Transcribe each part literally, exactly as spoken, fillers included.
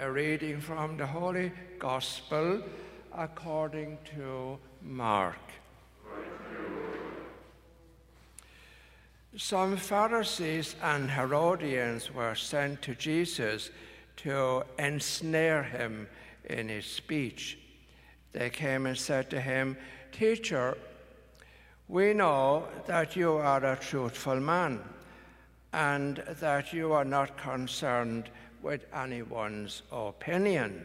a reading from the Holy Gospel according to Mark. Some Pharisees and Herodians were sent to Jesus to ensnare him in his speech. They came and said to him, "Teacher, we know that you are a truthful man and that you are not concerned with anyone's opinion.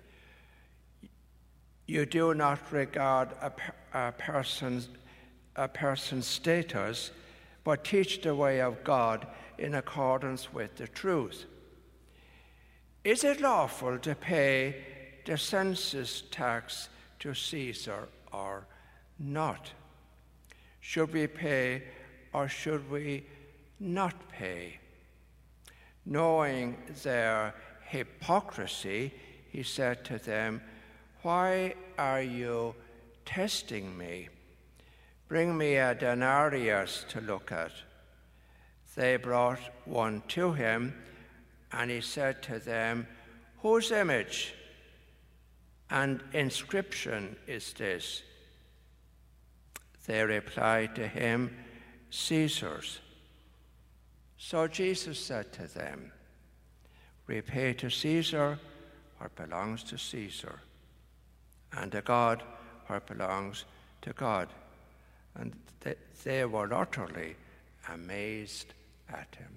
You do not regard a, a, person's, a person's status, but teach the way of God in accordance with the truth. Is it lawful to pay the census tax to Caesar or not? Should we pay or should we not pay?" Knowing their hypocrisy, he said to them, "Why are you testing me? Bring me a denarius to look at." They brought one to him, and he said to them, "Whose image and inscription is this?" They replied to him, "Caesar's." So Jesus said to them, "Repay to Caesar what belongs to Caesar, and to God what belongs to God." And they, they were utterly amazed at him.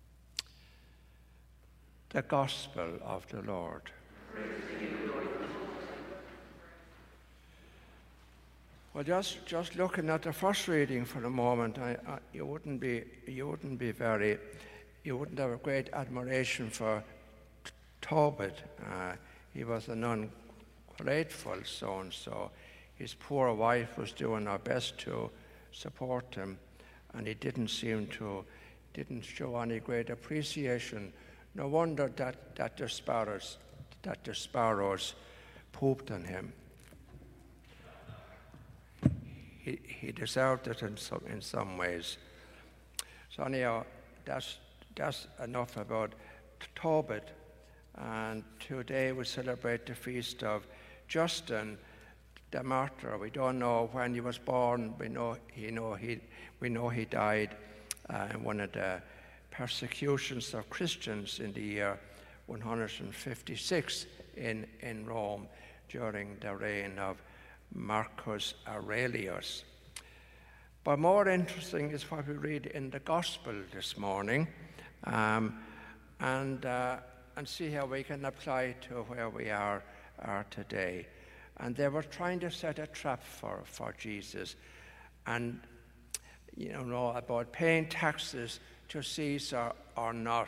The Gospel of the Lord. Well, just, just looking at the first reading for a moment, I, I, you wouldn't be you wouldn't be very you wouldn't have a great admiration for T- Tobit. Uh, he was an ungrateful son, so his poor wife was doing her best to support him, and he didn't seem to didn't show any great appreciation. No wonder that that the sparrows that the sparrows pooped on him. He, he deserved it in some, in some ways. So anyhow, that's, that's enough about Tobit. And today we celebrate the feast of Justin the martyr. We don't know when he was born. We know he, know he, we know he died uh, in one of the persecutions of Christians in the year one hundred fifty-six in, in Rome during the reign of Marcus Aurelius. But more interesting is what we read in the Gospel this morning, um, and uh, and see how we can apply it to where we are, are today. And they were trying to set a trap for, for Jesus, and you know about paying taxes to Caesar or not.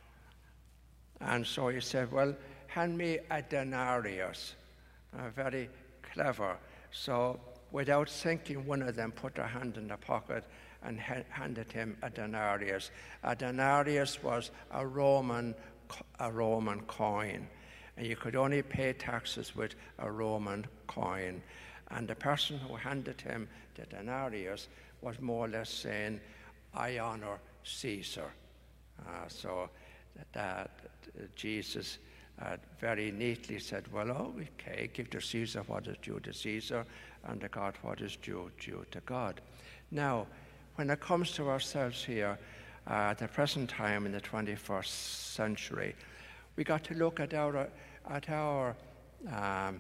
And so he said, "Well, hand me a denarius." Uh, very clever. So without thinking, one of them put their hand in the pocket and ha- handed him a denarius. A denarius was a Roman, a Roman coin, and you could only pay taxes with a Roman coin. And the person who handed him the denarius was more or less saying, "I honor Caesar." Uh, so that, that Jesus Uh, very neatly said, "Well, okay, give to Caesar what is due to Caesar, and to God what is due, due to God." Now, when it comes to ourselves here uh, at the present time in the twenty-first century, we got to look at our, at our um,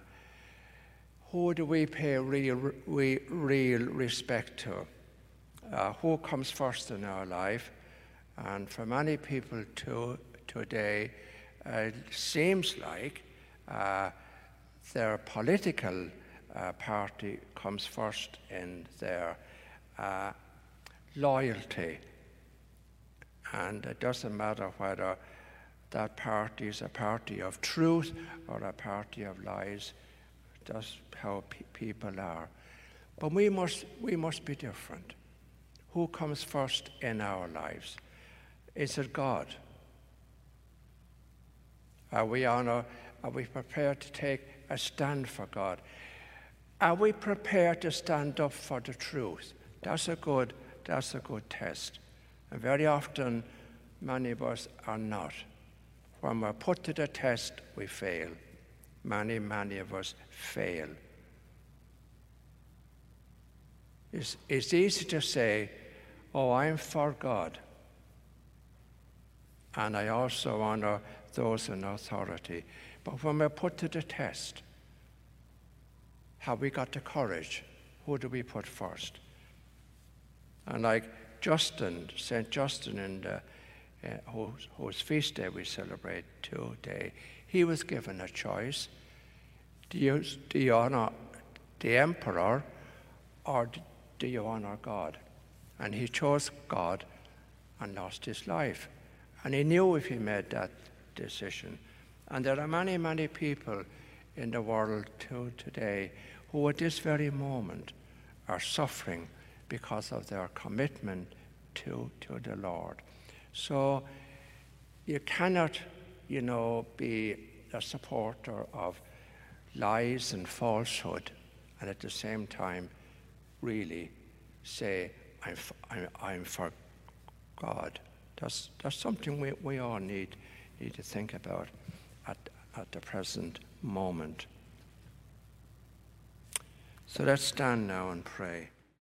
who do we pay real, re, real respect to? Uh, who comes first in our life? And for many people to, today, Uh, it seems like uh, their political uh, party comes first in their uh, loyalty. And it doesn't matter whether that party is a party of truth or a party of lies. That's how pe- people are. But we must, we must be different. Who comes first in our lives? Is it God? Are we honor, are we prepared to take a stand for God? Are we prepared to stand up for the truth? That's a good, that's a good test. And very often, many of us are not. when we're put to the test, we fail. Many, many of us fail. It's, it's easy to say, oh, I'm for God, and I also honor those in authority. But when we're put to the test, have we got the courage? Who do we put first? And like Justin, Saint Justin, in the, uh, whose, whose feast day we celebrate today, he was given a choice. Do you, do you honor the emperor, or do you honor God? And he chose God and lost his life. And he knew if he made that decision. And there are many, many people in the world too today who at this very moment are suffering because of their commitment to, to the Lord. So you cannot, you know, be a supporter of lies and falsehood and at the same time really say, I'm, I'm, I'm for God. That's, that's something we, we all need, need to think about at, at the present moment. So let's stand now and pray.